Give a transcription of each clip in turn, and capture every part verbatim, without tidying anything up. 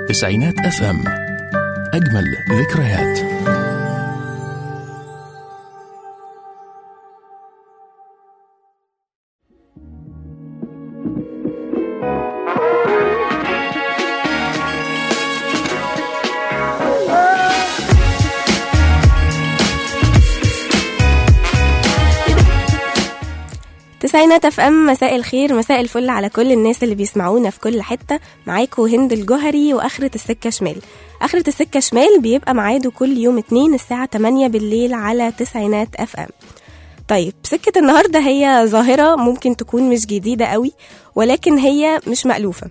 تسعينات اف ام، اجمل ذكريات. تسعينات اف ام، مساء الخير، مساء الفل على كل الناس اللي بيسمعونا في كل حتة. معاكو هند الجوهري واخرة السكة شمال. اخرة السكة شمال بيبقى معاده كل يوم اتنين الساعة تمانية بالليل على تسعينات اف ام. طيب، سكة النهاردة هي ظاهرة ممكن تكون مش جديدة قوي، ولكن هي مش مألوفة.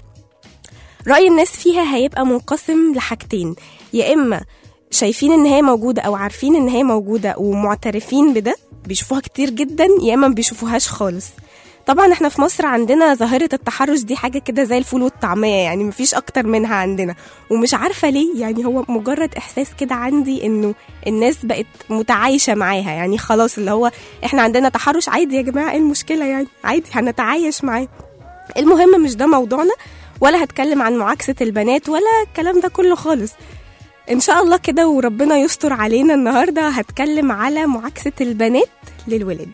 رأي الناس فيها هيبقى منقسم لحاجتين: يا إما شايفين ان هي موجودة او عارفين ان هي موجودة ومعترفين بده، بيشوفوها كتير جدا، يا اما ما بيشوفوهاش خالص. طبعا احنا في مصر عندنا ظاهرة التحرش دي حاجة كده زي الفول والطعمية، يعني مفيش اكتر منها عندنا، ومش عارفة ليه. يعني هو مجرد احساس كده عندي انه الناس بقت متعايشة معاها، يعني خلاص اللي هو احنا عندنا تحرش عادي يا جماعة، ايه المشكلة؟ يعني عادي هنتعايش معاه. المهم مش ده موضوعنا، ولا هتكلم عن معاكسة البنات ولا الكلام ده كله خالص. ان شاء الله كده وربنا يستر علينا. النهاردة هتكلم على معاكسة البنات للولاد.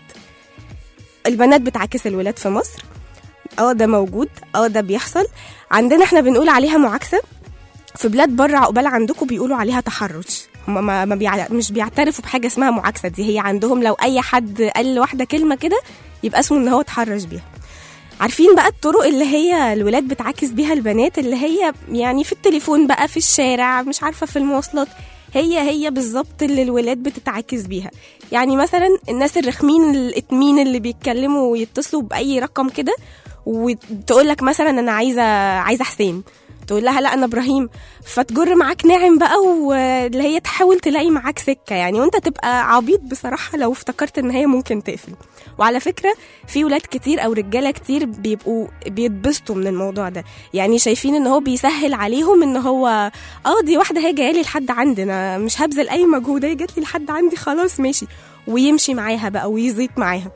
البنات بتعاكس الولاد في مصر، اه ده موجود، اه ده بيحصل عندنا. احنا بنقول عليها معاكسة، في بلاد بره عقبال عندكم بيقولوا عليها تحرش. هم ما ما بيع... مش بيعترفوا بحاجة اسمها معاكسة دي. هي عندهم لو اي حد قال لواحدة كلمة كده يبقى اسمه ان هو تحرش بيها. عارفين بقى الطرق اللي هي الولاد بتعاكس بيها البنات، اللي هي يعني في التليفون بقى، في الشارع، مش عارفة في المواصلات، هي هي بالظبط اللي الولاد بتتعاكس بيها. يعني مثلا الناس الرخمين الاتمين اللي بيتكلموا ويتصلوا بأي رقم كده، وتقول لك مثلا انا عايزة عايزة حسين، تقول لها لا انا ابراهيم، فتجر معاك ناعم بقى، واللي هي تحاول تلاقي معاك سكة يعني، وانت تبقى عبيط بصراحة لو افتكرت ان هي ممكن تقفل. وعلى فكرة في ولاد كتير او رجالة كتير بيبقوا بيتبسطوا من الموضوع ده، يعني شايفين ان هو بيسهل عليهم، ان هو اه دي واحدة هي جاية لي لحد عندنا، مش هبذل اي مجهود، هي جات لي لحد عندي خلاص ماشي، ويمشي معاها بقى ويزيط معاها.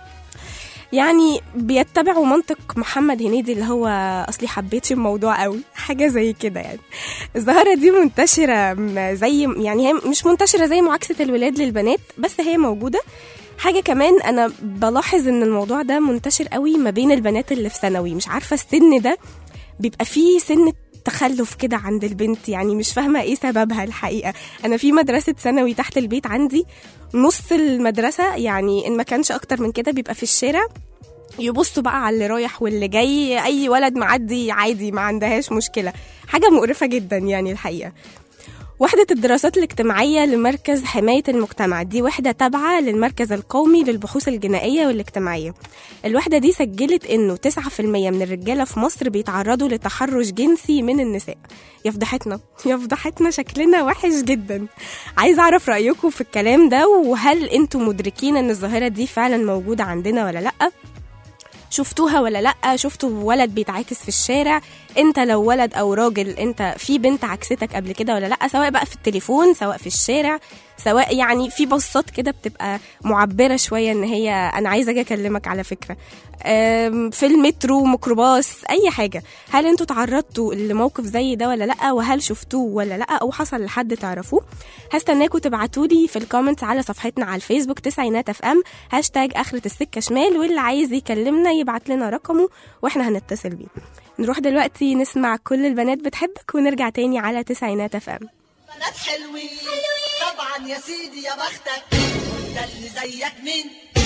يعني بيتبعوا منطق محمد هنيدي اللي هو أصلي حبيتش الموضوع قوي، حاجة زي كده. يعني الظاهرة دي منتشرة زي، يعني هي مش منتشرة زي معاكسة الولاد للبنات، بس هي موجودة. حاجة كمان أنا بلاحظ إن الموضوع ده منتشر قوي ما بين البنات اللي في ثانوي. مش عارفة السن ده بيبقى فيه سن تخلف كده عند البنت، يعني مش فاهمة ايه سببها الحقيقة. أنا في مدرسة ثانوي تحت البيت عندي، نص المدرسة يعني إن ما كانش أكتر من كده بيبقى في الشارع، يبصوا بقى على اللي رايح واللي جاي، أي ولد معدي عادي ما عندهاش مشكلة. حاجة مقرفة جدا يعني الحقيقة. وحدة الدراسات الاجتماعية لمركز حماية المجتمع، دي وحدة تابعة للمركز القومي للبحوث الجنائية والاجتماعية. الوحدة دي سجلت إنه تسعة في المية من الرجالة في مصر بيتعرضوا لتحرش جنسي من النساء. يا فضحتنا يا فضحتنا، شكلنا وحش جدا. عايز أعرف رأيكم في الكلام ده، وهل أنتم مدركين إن الظاهرة دي فعلا موجودة عندنا ولا لأ؟ شفتوها ولا لأ؟ شفتوا ولد بيتعاكس في الشارع؟ انت لو ولد او راجل، انت في بنت عكستك قبل كده ولا لأ؟ سواء بقى في التليفون، سواء في الشارع، سواء يعني في بصات كده بتبقى معبرة شوية ان هي انا عايزة اجي اكلمك على فكرة، في المترو، ميكروباص، اي حاجة. هل انتوا تعرضتوا لموقف زي ده ولا لأ؟ وهل شفتوه ولا لأ؟ او حصل لحد تعرفوه؟ هستناكوا تبعتولي في الكومنت على صفحتنا على الفيسبوك تسعينات اف ام، هاشتاج اخرة السكة شمال، واللي عايز يكلمنا يبعت لنا رقمه واحنا هنتصل بيه. نروح دلوقتي نسمع كل البنات بتحبك، ونرجع تاني على تسعينات اف ام. بنات حلوين طبعا يا سيدي، يا بختك ده اللي زيك مين؟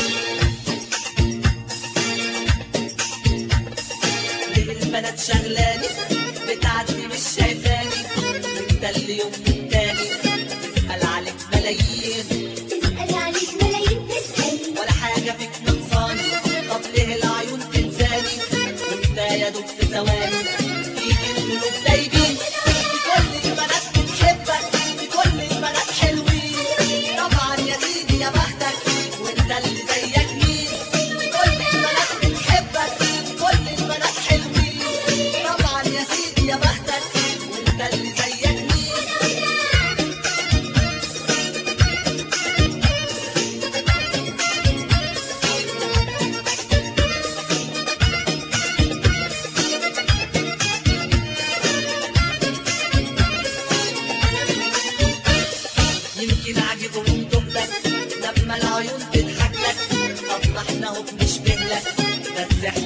ليه البنات شغلاني بتعدي مش شايفاني، انت اللي يوم التاني تسأل عليك ملايين، تسأل عليك ملايين، تسأل ولا حاجة فيك نقصاني. طب ليه العيون تنساني وانت يا دوب في ثواني فيك القلوب دايبين؟ كل البنات بتحبك، كل البنات حلوين طبعا يا سيدي، يا بختك وانت اللي زيك مين؟ كل البنات بتحبك، كل البنات حلوين طبعا يا سيدي، يا بختك وانت اللي زيك مين؟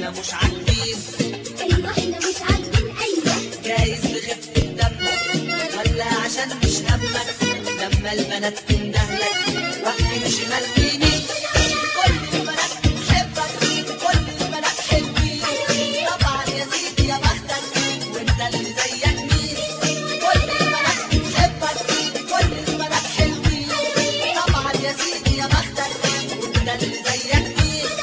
احنا مش عاجبين. ايوه احنا مش عاجبين. ايوه جايز لخفة دمك ولا عشان مش همك لما البنات تندهلك وقت شمال يمين. كل البنات بتحبك كل البنات حلوين طبعا يا سيدي يا بختك وانت اللي زيك مين. كل البنات بتحبك كل البنات حلوين طبعا يا سيدي يا بختك وانت اللي زيك مين.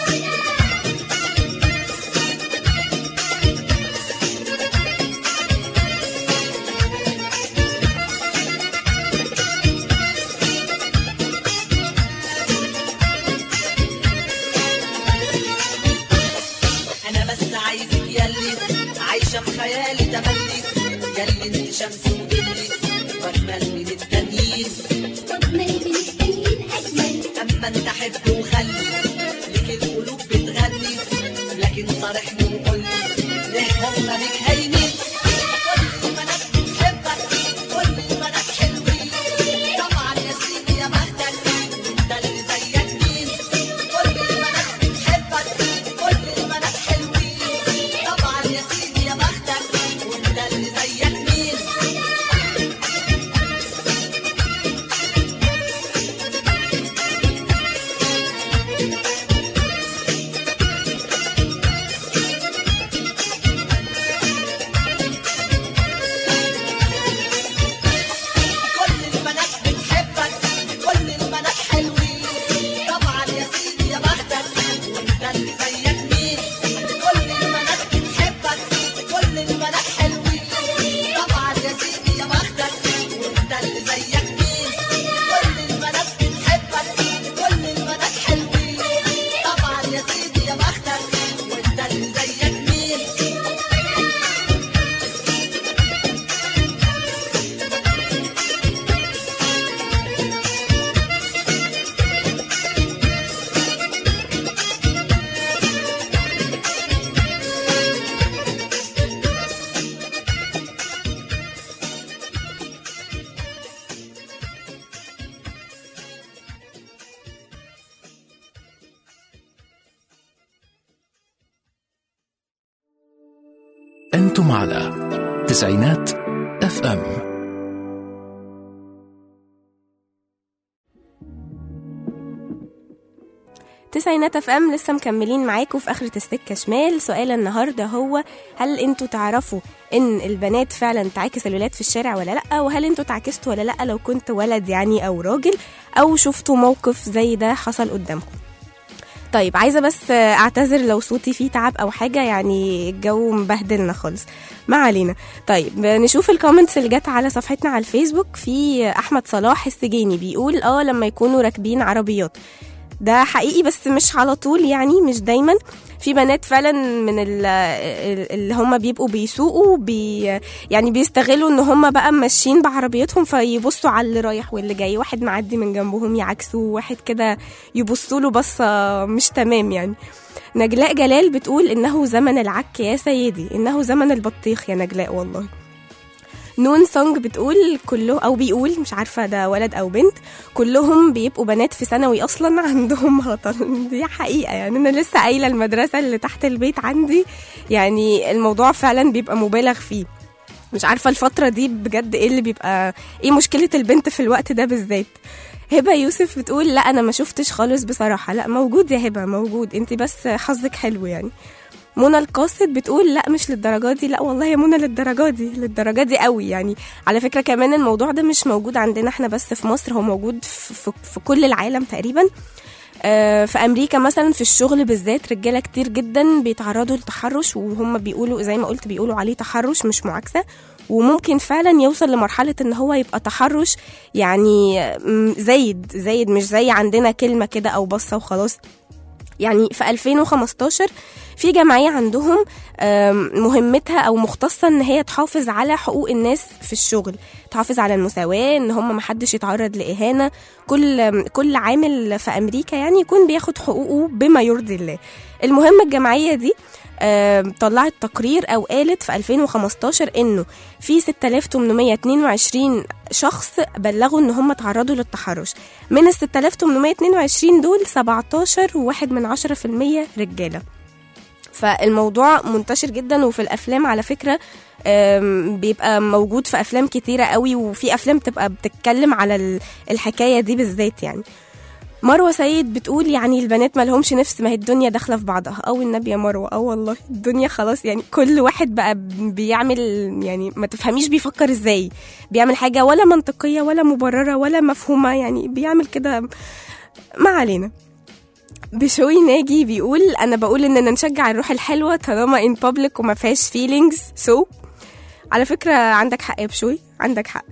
عايشة في خيالي تملي ياللي انت شمس وجلي واجمل من التانيين. واجمل من التانيين اجمل. اما انت حب وخلي ليك القلوب بتغني لكن صارحني وقولي ليه هما بيك هايمين. كل البنات بتحبك كل البنات حلوين طبعا يا سيدي يا بختك انت اللي زيك مين. كل البنات بتحبك كل البنات حلوين طبعا يا سيدي يا بختك وانت اللي زيك مين. كل البنات بتحبك كل البنات حلوين طبعا يا سيدي يا بختك وانت اللي زيك مين. كل البنات بتحبك كل البنات حلوين طبعا يا سيدي يا بختك وانت اللي زيك مين. كل البنات بتحبك كل البنات حلوين طبعا يا سيدي يا بختك وانت اللي زيك مين. أنتم على تسعينات اف ام. تسعينات اف ام لسه مكملين معاكم في اخرة السكة شمال. سؤال النهاردة هو هل انتوا تعرفوا ان البنات فعلا تعاكس الولاد في الشارع ولا لا، وهل انتوا تعاكستوا ولا لا لو كنت ولد يعني او راجل او شفتوا موقف زي ده حصل قدامكم. طيب عايزة بس اعتذر لو صوتي فيه تعب او حاجة، يعني الجو مبهدلنا خالص، ما علينا. طيب نشوف الكومنتس اللي جت على صفحتنا على الفيسبوك. في احمد صلاح السجيني بيقول اه لما يكونوا راكبين عربيات، ده حقيقي بس مش على طول، يعني مش دايما. في بنات فعلا من اللي هم بيبقوا بيسوقوا بي يعني بيستغلوا ان هم بقى ماشيين بعربيتهم فيبصوا على اللي رايح واللي جاي، واحد معدي من جنبهم يعكسوا، واحد كده يبصوا له بصة مش تمام يعني. نجلاء جلال بتقول انه زمن العك يا سيدي، انه زمن البطيخ يا نجلاء والله. نون سونج بتقول كله او بيقول مش عارفه ده ولد او بنت، كلهم بيبقوا بنات في ثانوي اصلا عندهم هطل. دي حقيقه يعني، انا لسه قايله المدرسه اللي تحت البيت عندي يعني الموضوع فعلا بيبقى مبالغ فيه. مش عارفه الفتره دي بجد ايه اللي بيبقى ايه مشكله البنت في الوقت ده بالذات. هبه يوسف بتقول لا انا ما شفتش خالص بصراحه. لا موجود يا هبه، موجود، انت بس حظك حلو يعني. منى القاصد بتقول لا مش للدرجه دي. لا والله يا منى للدرجه دي، للدرجه دي قوي يعني. على فكره كمان الموضوع ده مش موجود عندنا احنا بس في مصر، هو موجود في, في, في كل العالم تقريبا. آه في امريكا مثلا في الشغل بالذات رجاله كتير جدا بيتعرضوا للتحرش، وهم بيقولوا زي ما قلت بيقولوا عليه تحرش مش معاكسه، وممكن فعلا يوصل لمرحله ان هو يبقى تحرش يعني زايد زايد، مش زي عندنا كلمه كده او بصه وخلاص. يعني في ألفين وخمستاشر في جمعية عندهم مهمتها أو مختصة إن هي تحافظ على حقوق الناس في الشغل، تحافظ على المساواة، إن هم محدش يتعرض لإهانة. كل كل عامل في أمريكا يعني يكون بياخد حقوقه بما يرضي الله. المهم الجمعية دي طلعت تقرير أو قالت في ألفين وخمستاشر إنه في ستة آلاف وثمانمائة واثنين وعشرين شخص بلغوا إن هم تعرضوا للتحرش. من ال ستة آلاف وثمانمائة واثنين وعشرين دول سبعتاشر وواحد من عشرة في المية رجالة. ف فالموضوع منتشر جدا. وفي الافلام على فكره بيبقى موجود في افلام كتيره قوي، وفي افلام بتبقى بتتكلم على الحكايه دي بالذات. يعني مروه سيد بتقول يعني البنات ما لهمش نفس، ما هي الدنيا داخله في بعضها. او النبي يا مروه، اه والله الدنيا خلاص، يعني كل واحد بقى بيعمل، يعني ما تفهميش بيفكر ازاي، بيعمل حاجه ولا منطقيه ولا مبرره ولا مفهومه، يعني بيعمل كده. ما علينا. بشوي ناجي بيقول انا بقول اننا نشجع الروح الحلوه طالما ان بابليك وما فيهاش فيلينجز. سو على فكرة عندك حق يا بشوي، عندك حق.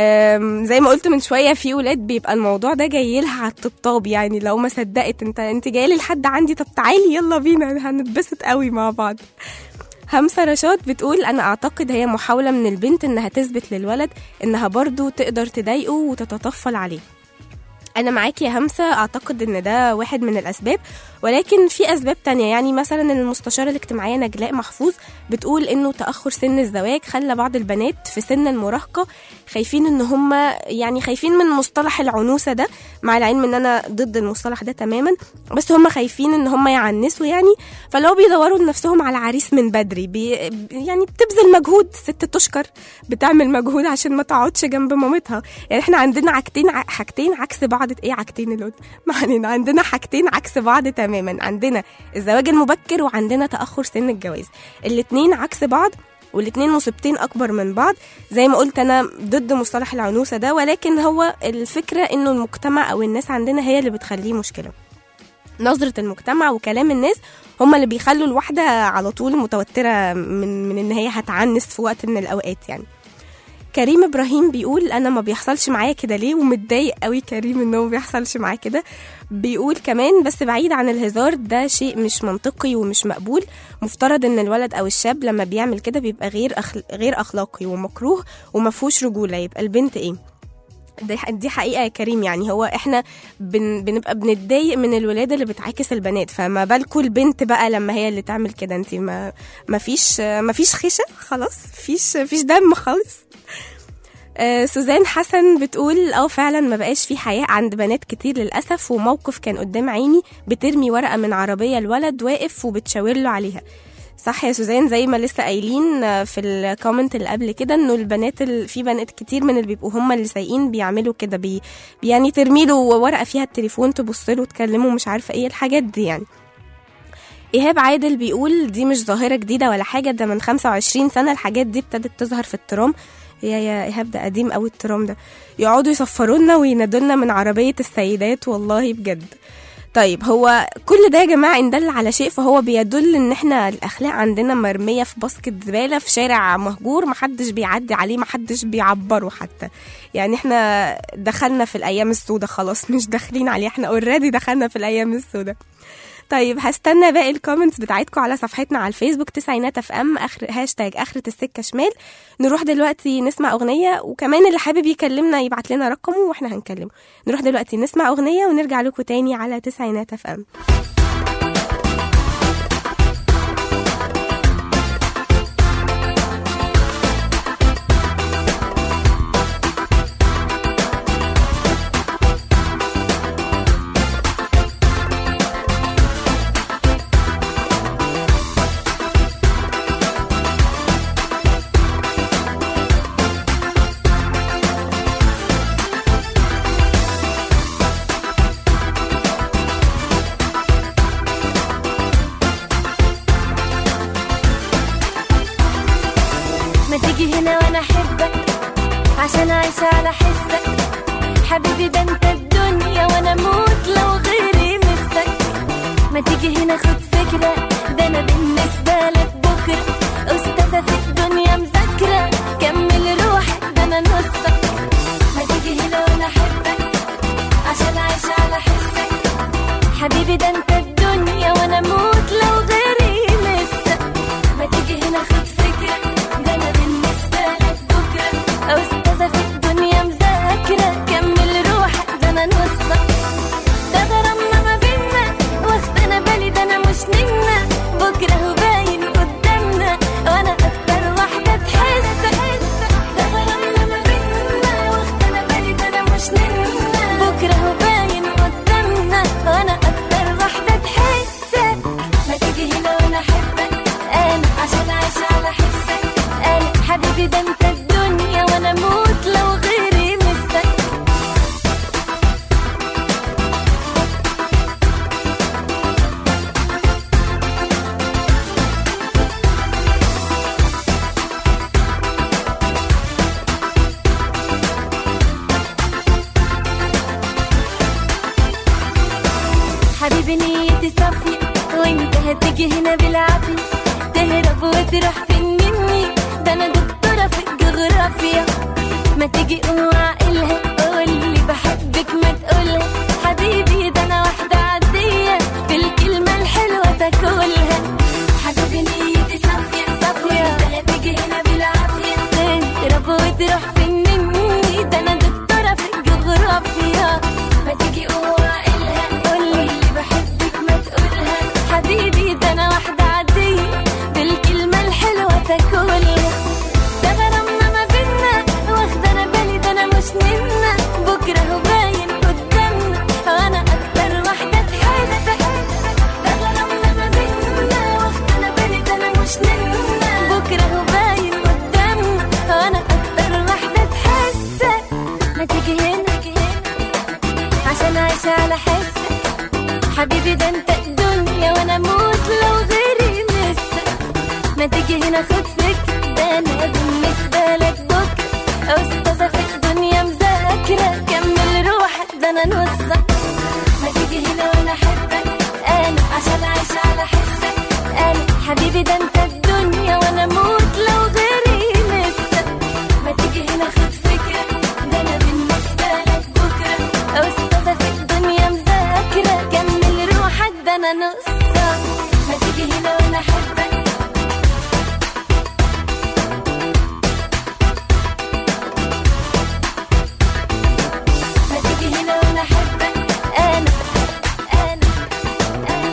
زي ما قلت من شوية، في ولاد بيبقى الموضوع ده جاي لها على الطبطاب، يعني لو ما صدقت انت انت جاي لي لحد عندي، طب تعالي يلا بينا هنتبسط قوي مع بعض. همسة رشاد بتقول انا اعتقد هي محاولة من البنت انها تثبت للولد انها برضو تقدر تضايقه وتتطفل عليه. أنا معاكي يا همسة، أعتقد إن ده واحد من الأسباب، ولكن في أسباب تانية. يعني مثلا المستشارة الاجتماعية نجلاء محفوظ بتقول إنه تأخر سن الزواج خلى بعض البنات في سن المراهقة خايفين إن هم يعني خايفين من مصطلح العنوسة ده، مع العلم إن أنا ضد المصطلح ده تماما، بس هم خايفين إن هم يعنسوا يعني، فلو بيدوروا لنفسهم على عريس من بدري بي يعني بتبذل مجهود. ست تشكر بتعمل مجهود عشان ما تقعدش جنب مامتها. يعني إحنا عندنا حاجتين حاجتين عكس بعض. ايه عكتين اللي معنينا عندنا حاجتين عكس بعض تماما، عندنا الزواج المبكر وعندنا تأخر سن الجواز. الاتنين عكس بعض والاتنين مصيبتين اكبر من بعض. زي ما قلت انا ضد مصطلح العنوسة ده، ولكن هو الفكرة انه المجتمع او الناس عندنا هي اللي بتخليه مشكلة. نظرة المجتمع وكلام الناس هم اللي بيخلوا الواحدة على طول متوترة من, من ان هي هتعنس في وقت من الاوقات. يعني كريم ابراهيم بيقول انا ما بيحصلش معايا كده ليه، ومتضايق قوي كريم انه ما بيحصلش معاه كده. بيقول كمان بس بعيد عن الهزار، ده شيء مش منطقي ومش مقبول. مفترض ان الولد او الشاب لما بيعمل كده بيبقى غير أخل... غير اخلاقي ومكروه وما فيهوش رجوله، يبقى البنت ايه؟ دي حقيقة يا كريم. يعني هو احنا بن... بنبقى بنتضايق من الولادة اللي بتعاكس البنات، فما بالكوا البنت بقى لما هي اللي تعمل كده؟ انت ما ما فيش ما فيش خشة خلاص، فيش فيش دم خالص. آه سوزان حسن بتقول اه فعلا ما بقاش في حياء عند بنات كتير للأسف. وموقف كان قدام عيني بترمي ورقة من عربية الولد واقف وبتشاور له عليها. صح يا سوزان، زي ما لسه قايلين في الكومنت اللي قبل كده انه البنات ال... في بنات كتير من اللي بيبقوا هم اللي سايقين بيعملوا كده، بي... يعني ترمي له ورقة فيها التليفون، تبص له تكلمه، مش عارفة ايه الحاجات دي. يعني إيهاب عادل بيقول دي مش ظاهرة جديدة ولا حاجة، ده من خمسة وعشرين سنة الحاجات دي ابتدت تظهر في الترام. يا يا إيهاب ده قديم قوي الترام ده، يقعدوا يصفرونا وينادولنا من عربية السيدات، والله بجد. طيب هو كل ده يا جماعة إن دل على شيء فهو بيدل إن إحنا الأخلاق عندنا مرمية في باسكت زبالة في شارع مهجور، محدش بيعدي عليه، محدش بيعبره حتى. يعني إحنا دخلنا في الأيام السودة خلاص، مش داخلين عليه، إحنا اوريدي دخلنا في الأيام السودة. طيب هستنى باقي الكومنتس بتاعتكم على صفحتنا على الفيسبوك تسعينات اف ام اخر هاشتاج اخرة السكة شمال. نروح دلوقتي نسمع اغنية، وكمان اللي حابب يكلمنا يبعت لنا رقمه واحنا هنكلمه. نروح دلوقتي نسمع اغنية ونرجع لكم تاني على تسعينات اف ام. عشان عايشة على حسك حبيبي، ده انت الدنيا وانا موت لو غيري مسك. ما تيجي هنا خد فكرة، ده انا بالنسبة لك بكرة استاذة في الدنيا مذاكرة. كمل روحك ده انا نصك. ما تيجي هنا وانا احبك عشان عايشة على حسك حبيبي، ده انت الدنيا وانا موت لو غيري مسك. ما تيجي هنا خد فكرة، ده انا بالنسبة لك بكرة أستاذة في الدنيا مذاكرة. كمل روحك ده أنا نصك. ده غرامنا ما بينا واخدنا بالي، ده أنا مش نمنا بكرة هو باين قدامنا وأنا أكتر واحدة تحسك. ده غرامنا ما بينا واخدنا بالي، ده أنا مش نمنا بكرة هو باين قدامنا وأنا أكتر واحدة حبيبي ده انت الدنيا وانا اموت لو غيري مسك. حبيبي نيتي صافية وانت هتيجي هنا بالعافية، تهرب وتروح فين مني، ده انا دكتورة في الجغرافيا. ما تيجي قوم عقلها قولي بحبك ما تقولها، حبيبي ده انا واحدة عادية بالكلمة الحلوة تاكلها. حبيبي نيتي صافية صافية وانت هتيجي هنا بالعافية، تهرب وتروح فين مني، ده انا دكتورة في الجغرافيا. ما تيجي قوم حبيبي ده انا واحدة عادية بالكلمة الحلوة تاكلها. ده غرامنا ما بينا واخدة انا بالي، ده انا مش نمنا بكرة هو باين قدامنا، وانا اكتر واحدة تحس. ده غرامنا ما بينا واخدة انا بالي، ده انا مش نمنا بكرة هو باين قدامنا، وانا اكتر واحدة تحس. ما تيجي هنا عشان عايشة على حسك، حبيبي ده انت الدنيا وانا اموت لو غيري مسك. ما تيجي هنا خد فكرة، ده انا بالنسبة لك بكرة استاذة في الدنيا مذاكرة، كمل روحك ده انا نصك. ما تيجي هنا وانا احبك انا عشان عايشة على حسك، انا حبيبي ده انت الدنيا وانا اموت لو غيري مسك. ما تيجي هنا خد فكرة، ده انا بالنسبة لك بكرة استاذة في الدنيا مذاكرة، كمل روحك ده انا نصك. ما تيجي هنا وانا احبك ما تيجي هنا وانا احبك انا انا انا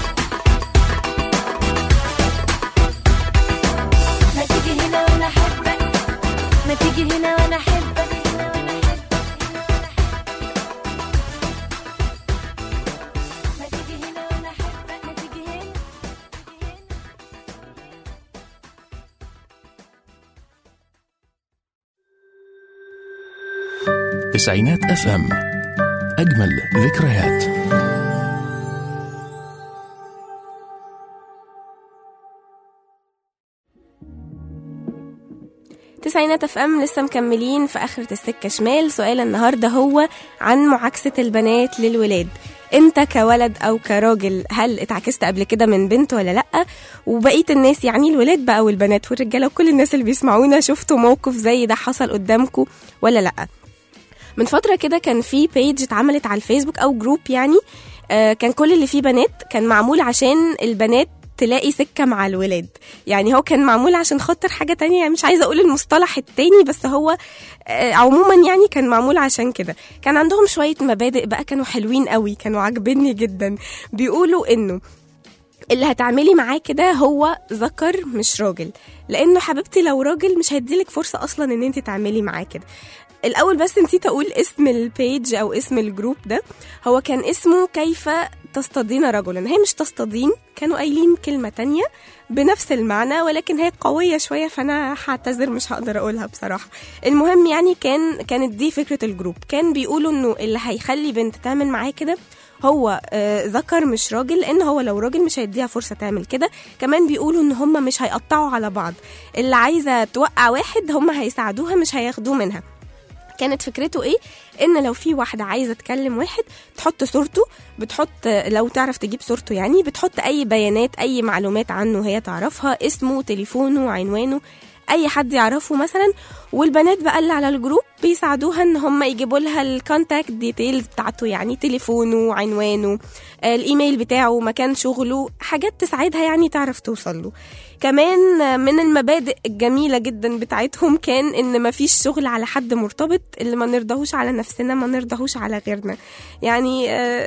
ما تيجي هنا وانا احبك ما تيجي هنا وانا احبك تسعينات اف ام، اجمل ذكريات. تسعينات اف ام لسه مكملين في اخرة السكة شمال. سؤال النهاردة هو عن معاكسة البنات للولاد. انت كولد او كراجل هل اتعكست قبل كده من بنت ولا لأ؟ وبقية الناس يعني الولاد بقى والبنات والرجالة وكل الناس اللي بيسمعونا، شفتوا موقف زي ده حصل قدامكم ولا لأ؟ من فترة كده كان في بيج اتعملت على الفيسبوك او جروب يعني، آه كان كل اللي فيه بنات، كان معمول عشان البنات تلاقي سكة مع الولاد. يعني هو كان معمول عشان خاطر حاجة تانية، يعني مش عايزة أقول المصطلح التاني، بس هو آه عموما يعني كان معمول عشان كده. كان عندهم شوية مبادئ بقى كانوا حلوين قوي، كانوا عاجبني جدا. بيقولوا إنه اللي هتعملي معاه كده هو ذكر مش راجل، لأنه حبيبتي لو راجل مش هيديلك فرصة أصلا إن انت تعملي معاه كده. الأول بس نسيت أقول اسم البيج أو اسم الجروب ده، هو كان اسمه كيف تصطادين رجلا. هي مش تصطادين، كانوا قايلين كلمة تانية بنفس المعنى ولكن هي قوية شوية، فأنا هعتذر مش هقدر أقولها بصراحة. المهم يعني كان كانت دي فكرة الجروب. كان بيقولوا إنه اللي هيخلي بنت تعمل معاه كده هو آه ذكر مش راجل، لأن هو لو راجل مش هيديها فرصة تعمل كده. كمان بيقولوا إن هم مش هيقطعوا على بعض، اللي عايزة توقع واحد هم هيساعدوها مش هياخدوه منها. كانت فكرته ايه؟ ان لو في واحدة عايزة تكلم واحد تحط صورته، بتحط لو تعرف تجيب صورته يعني، بتحط اي بيانات اي معلومات عنه هي تعرفها، اسمه عنوانه عنوانه اي حد يعرفه مثلا، والبنات بقى اللي على الجروب بيساعدوها ان هم يجيبوا لها الكونتاكت ديتيلز بتاعته، يعني تليفونه عنوانه الايميل بتاعه مكان شغله، حاجات تساعدها يعني تعرف توصل له. كمان من المبادئ الجميلة جدا بتاعتهم كان ان ما فيش شغل على حد مرتبط، اللي ما نرضاهوش على نفسنا ما نرضاهوش على غيرنا. يعني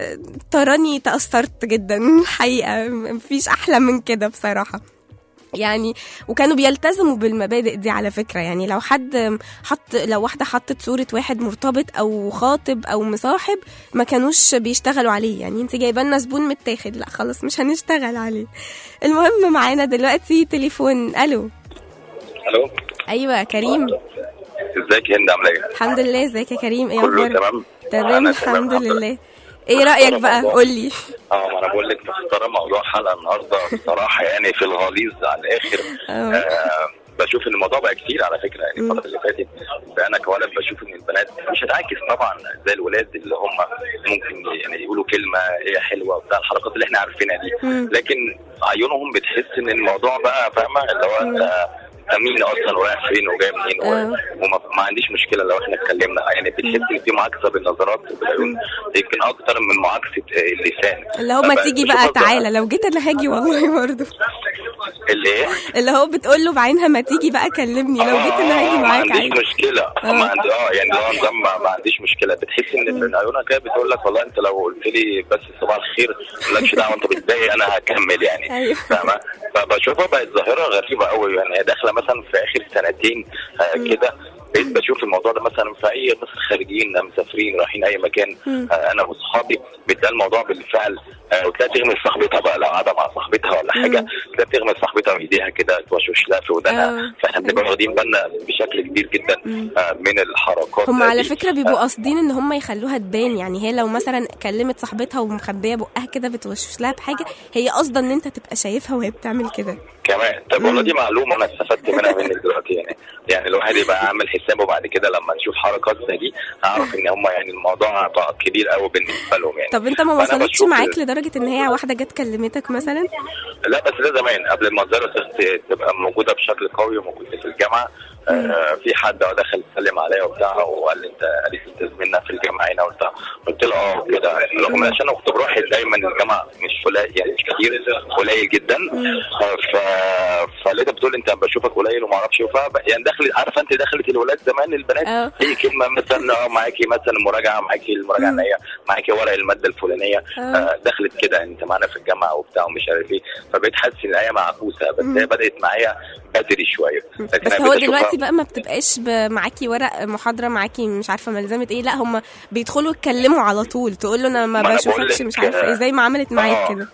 تراني تأثرت جدا الحقيقة، ما فيش احلى من كده بصراحة يعني. وكانوا بيلتزموا بالمبادئ دي على فكرة. يعني لو حد حط لو واحدة حطت صورة واحد مرتبط أو خاطب أو مصاحب ما كانوش بيشتغلوا عليه. يعني انت جايبه لنا زبون متاخد، لا خلاص مش هنشتغل عليه. المهم معانا دلوقتي تليفون. ألو الو ايوه كريم. ازيك يا هند عامله ايه؟ الحمد لله. ازيك يا كريم؟ ايه كله اخبارك؟ تمام؟ تمام أنا الحمد تمام، لله. ايه رايك بقى؟ قول لي. اه ما انا بقول لك مختاره موضوع حلقه النهارده بصراحه يعني في الغليظ على الاخر. آه بشوف ان الموضوع بقى كتير على فكره، يعني الفتره اللي فاتت انا كولد بشوف ان البنات مش هتعكس طبعا زي الولاد اللي هم ممكن يعني يقولوا كلمه هي حلوه وبتاع الحركات اللي احنا عارفينها دي، لكن عيونهم بتحس ان الموضوع بقى فاهمه اللي هو انت مين اصلا ورايح فين وجاي منين، وما ما عنديش مشكله لو احنا اتكلمنا، يعني بتحس ان في معاكسه بالنظرات وبالعيون يمكن اكتر من معاكسه اللسان، اللي هو ما تيجي بقى تعالى لو جيت انا هاجي والله برضه. اللي ايه؟ اللي هو بتقول له بعينها ما تيجي بقى كلمني لو جيت انا هاجي معاك عادي. ما عنديش مشكله. اه ما عندي اه يعني لو نظام ما عنديش مشكله. بتحس ان من عيونها كده بتقول لك والله انت لو قلت لي بس صباح الخير مالكش دعوه انت بتضايق انا هكمل يعني. فاهمه؟ فبشوفها بقت ظاهره غريبه قوي، يعني هي داخله مثلا في اخر سنتين آه كده بقيت بشوف الموضوع ده مثلا في اي مثلا خارجين مسافرين رايحين اي مكان آه انا واصحابي بتلاقي الموضوع بالفعل آه وتلاقي تغمس صاحبتها بقى لو قاعده مع صاحبتها ولا حاجه تلاقي تغمس صاحبتها بايديها كده توشوش لها في ودانها، فاحنا بنبقى واخدين بالنا بشكل كبير جدا آه من الحركات. هم على فكره بيبقوا قاصدين ان هم يخلوها تبان، يعني هي لو مثلا كلمت صاحبتها ومخبيه بقها كده بتوشوش لها بحاجه هي قاصده ان انت تبقى شايفها وهي بتعمل كده كمان. طب والله دي معلومه انا استفدت منها منك دلوقتي، يعني يعني الواحد يبقى عامل حسابه بعد كده لما نشوف حركات زي دي هعرف ان هم يعني الموضوع بقى كبير قوي بالنسبه لهم يعني. طب انت ما وصلتش معاك لدرجه ان هي واحده جت كلمتك مثلا؟ لا بس ده زمان قبل ما المدرسه تبقى موجوده بشكل قوي وموجوده في الجامعه. آه في حد دخل يسلم عليا وبتاع وقال لي انت قالت انت زميلنا في الجامعه هنا وبتاع، قلت له اه كده رغم عشان انا كنت بروح دايما الجامعه مش قليل يعني مش كتير قليل جدا. ف فلقيتها بتقول انت بشوفك قليل وما اعرفش يعني دخلت عارفه انت دخلت الولاد زمان البنات هي كلمه مثلا اه معاكي مثلا مراجعه معاكي المراجعه النهائيه معاكي ورق الماده الفلانيه آه دخلت كده انت معانا في الجامعه وبتاع ومش عارف ايه، فبقيت حاسس ان هي معكوسه بس هي بدات معايا بدري شويه. بس هو دلوقتي بقى ما بتبقاش معاكي ورق محاضره معاكي مش عارفه ملزمه ايه، لا هم بيدخلوا يتكلموا على طول تقول له انا ما, ما بشوفكش مش عارفه ايه زي ما عملت معاك كده.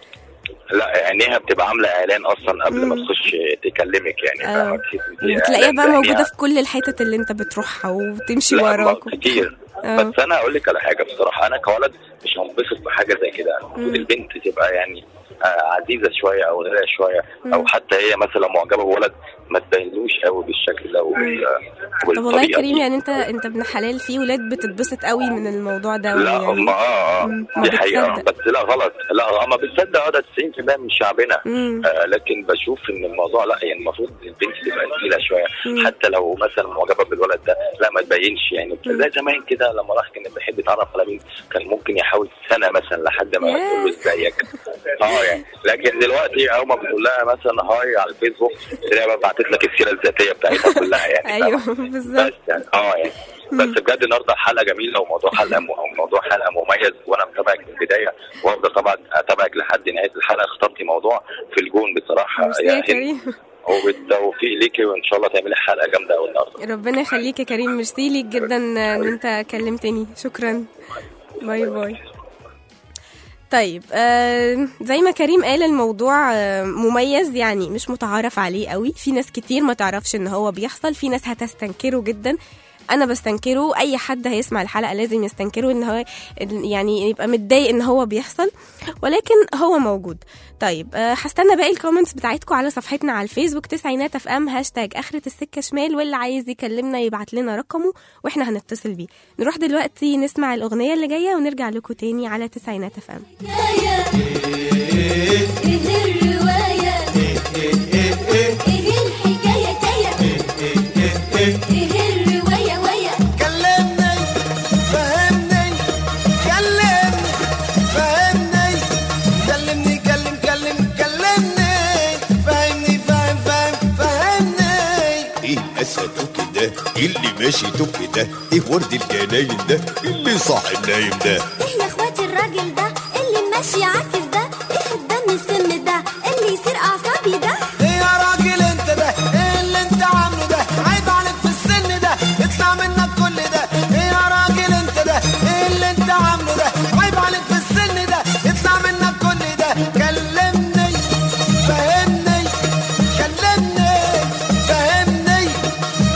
لا عينيها بتبقى عامله اعلان اصلا قبل ما تخش تكلمك يعني بتلاقيها بقى موجوده في كل الحتت اللي انت بتروحها وتمشي وراك كتير. بس انا اقول لك على حاجه بصراحه انا كولد مش هنبسط بحاجه زي كده، المفروض البنت تبقى يعني عزيزه شويه او غيرها شويه او حتى هي مثلا معجبه بولد ما تبينلوش قوي بالشكل ده وبالطريقه. طب والله كريم يعني انت انت ابن حلال في ولاد بتتبسط قوي من الموضوع ده. لا يعني هم اه اه دي حقيقه بس لا غلط لا ما بتصدق اه ده تسعين بالمية من شعبنا آه لكن بشوف ان الموضوع لا يعني المفروض البنت تبقى تقيله شويه مم. حتى لو مثلا معجبه بالولد ده لا ما تبينش يعني زي زمان كده لما راح كان بيحب يتعرف على بنت كان ممكن يحاول سنه مثلا لحد ما تقول له ازيك اه يعني لكن دلوقتي اول ما بتقول لها مثلا هاي على الفيسبوك تلاقيها بقى بعتت لك السيره الذاتيه بتاعتها كلها يعني. ايوه بالظبط يعني اه يعني بس بجد النهارده حلقه جميله وموضوع حلقه موضوع حلقه مميز وانا متابعك من البدايه وافضل طبعا اتابعك لحد نهايه الحلقه. اخترتي موضوع في الجون بصراحه يا كريم وبالتوفيق ليكي وان شاء الله تعملي حلقه جامده قوي النهارده. ربنا يخليك يا كريم ميرسي ليك جدا ان انت كلمتني شكرا. باي باي. طيب آه زي ما كريم قال الموضوع آه مميز يعني مش متعارف عليه قوي، في ناس كتير ما تعرفش ان هو بيحصل، في ناس هتستنكره جدا انا بستنكره، اي حد هيسمع الحلقه لازم يستنكره ان هو يعني يبقى متضايق ان هو بيحصل ولكن هو موجود. طيب هستنى باقي الكومنتس بتاعتكم على صفحتنا على الفيسبوك تسعينات اف ام هاشتاج اخرة السكه شمال، واللي عايز يكلمنا يبعت لنا رقمه واحنا هنتصل بيه. نروح دلوقتي نسمع الاغنيه اللي جايه ونرجع لكم تاني على تسعينات اف ام. اللي ماشي توك ده ايه ورد الجناين ده اللي صاحي النايم ده ايه يا اخواتي الراجل ده اللي ماشي عاكس ده ايه الدم السم ده اللي يصير اعصابي ده ايه يا راجل انت ده ايه اللي انت عامله ده عيب عليك في السن ده اطلع منك كل ده ايه يا راجل انت ده ايه اللي انت عامله ده عيب عليك في السن ده اطلع منك كل ده كلمني فهمني كلمني فهمني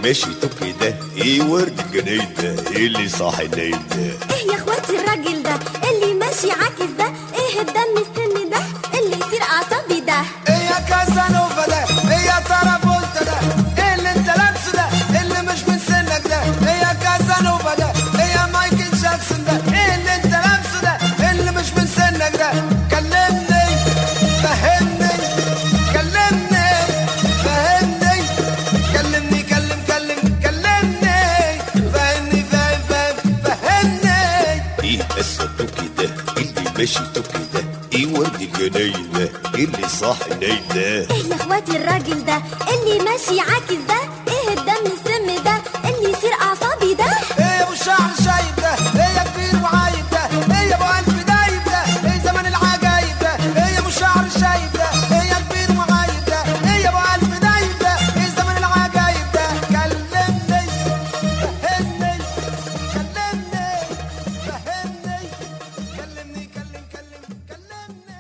ماشيته كده ايه ورد الجناين ده اللي صاحي نايم ده ايه يا اخواتي الراجل ده اللي ماشي عاكس ده ايه الدم السن ده اللي يصير اعصابي ده ايه يا كازانوفا ده ايه يا ترابولتا ده ايه اللي انت لابسه ده اللي مش من سنك ده ايه يا كازانوفا ده ايه يا مايكل جاكسون ده ايه اللي انت لابسه ده اللي مش من سنك ده كلمني فهمني كلمني فهمني كلمني كلم كلم كلمني فهمني فهم فهم فهمني ايه قصته كده اللي ماشيته كده ايه ورد الجناين ده اللي صاحي نايم ده ايه يا اخواتي الراجل ده اللي ماشي عاكس ده ايه الدم السم ده اللي يصير اعصابي ده ايه يا ابو الشعر الشايب ده ايه يا كبير وعايب ده ايه يا ابو قلب دايب ده ايه زمن العجايب ده ايه يا ابو الشعر الشايب ده ايه يا كبير وعايب ده ايه يا ابو قلب دايب ده ايه زمن العجايب ده كلمني فهمني كلمني فهمني كلمني كلم كلم كلمني.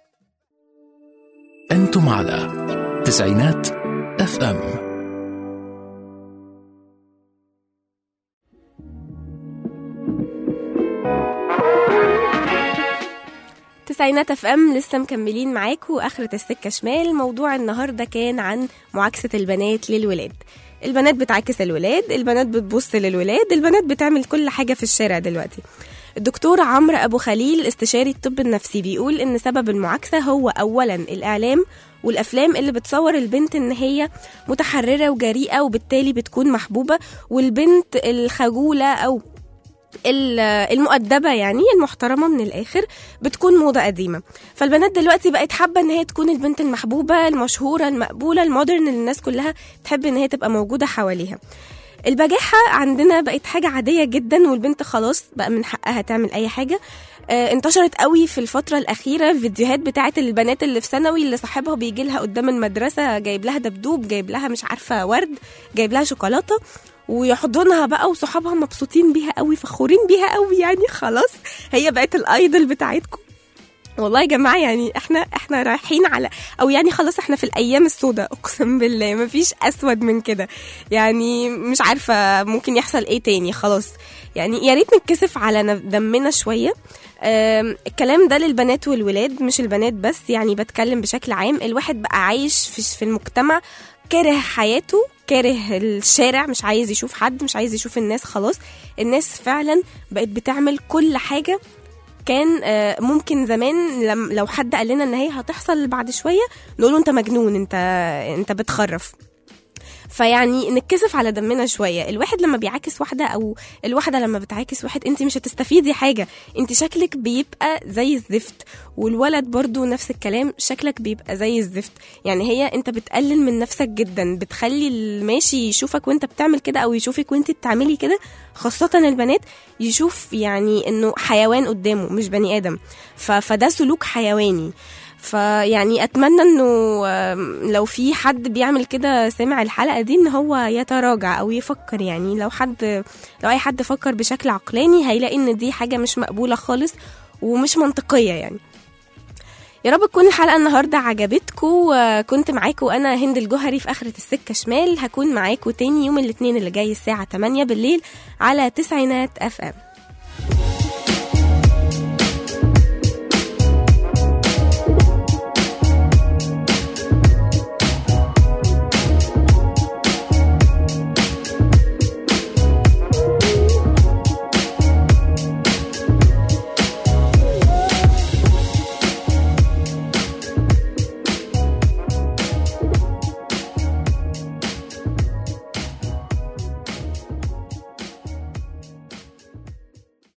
أنتم على تسعينات اف ام. تسعينات اف ام لسه مكملين معاكم واخرة السكة شمال. موضوع النهاردة كان عن معاكسة البنات للولاد. البنات بتعاكس الولاد، البنات بتبص للولاد، البنات بتعمل كل حاجة في الشارع دلوقتي. الدكتور عمرو أبو خليل استشاري الطب النفسي بيقول إن سبب المعاكسة هو أولا الإعلام والأفلام اللي بتصور البنت إن هي متحررة وجريئة وبالتالي بتكون محبوبة، والبنت الخجولة أو المؤدبة يعني المحترمة من الآخر بتكون موضة قديمة. فالبنات دلوقتي بقت حابة ان هي تكون البنت المحبوبة المشهورة المقبولة المودرن اللي الناس كلها تحب ان هي تبقى موجودة حواليها. البجاحة عندنا بقت حاجة عادية جدا، والبنت خلاص بقى من حقها تعمل اي حاجة. آه انتشرت قوي في الفترة الأخيرة الفيديوهات بتاعت البنات اللي في ثانوي اللي صاحبها بيجي لها قدام المدرسة جايب لها دبدوب، جايب لها مش عارفة ورد، جايب لها شوكولاتة ويحضنها بقى، وصحابها مبسوطين بيها قوي فخورين بيها قوي، يعني خلاص هي بقت الايدل بتاعتكم. والله يا جماعه يعني احنا احنا رايحين على او يعني خلاص احنا في الايام السوداء، اقسم بالله مفيش اسود من كده. يعني مش عارفه ممكن يحصل ايه تاني. خلاص يعني يا ريت نتكسف على دمنا شويه. الكلام ده للبنات والولاد مش البنات بس، يعني بتكلم بشكل عام. الواحد بقى عايش في, في المجتمع كاره حياته، كاره الشارع، مش عايز يشوف حد، مش عايز يشوف الناس. خلاص الناس فعلا بقت بتعمل كل حاجة كان ممكن زمان لو حد قال لنا ان هي هتحصل بعد شوية نقوله انت مجنون، انت انت بتخرف. فيعني نتكسف على دمنا شوية. الواحد لما بيعاكس واحدة أو الواحدة لما بتعاكس واحد انت مش هتستفيدي حاجة، انت شكلك بيبقى زي الزفت، والولد برضو نفس الكلام شكلك بيبقى زي الزفت. يعني هي انت بتقلل من نفسك جدا، بتخلي الماشي يشوفك وانت بتعمل كده أو يشوفك وانت بتعملي كده، خاصة البنات يشوف يعني انه حيوان قدامه مش بني آدم. فده سلوك حيواني. فيعني اتمنى انه لو في حد بيعمل كده سمع الحلقه دي ان هو يتراجع او يفكر. يعني لو حد لو اي حد فكر بشكل عقلاني هيلاقي ان دي حاجه مش مقبوله خالص ومش منطقيه. يعني يا رب تكون الحلقه النهارده عجبتكم. كنت معاكم انا هند الجوهري في اخره السكه شمال. هكون معاكم تاني يوم الاثنين اللي جاي الساعه تمانية بالليل على تسعينات اف ام.